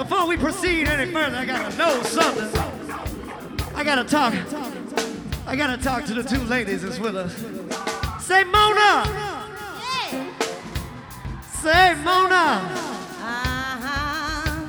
before we proceed any further, I gotta know something. I gotta talk to the two ladies that's with us. Say Mona! Say Mona!